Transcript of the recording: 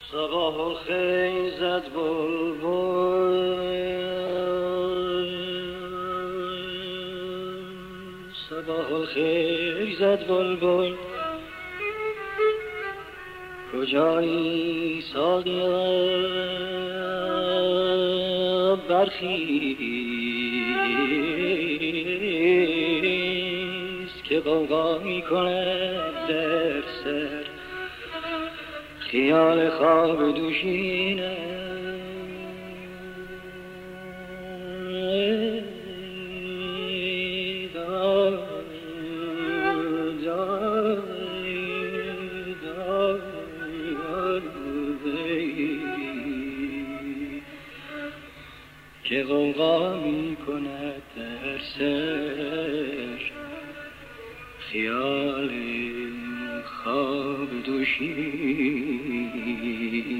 صباح الخیر زد بلبل، صباح الخیر زد بلبل، کجایی ساقیا برخیز که غوغا می کند در سر خیال خواب دوشینه. که غوغا می کند در سر خیال خواب دوشی.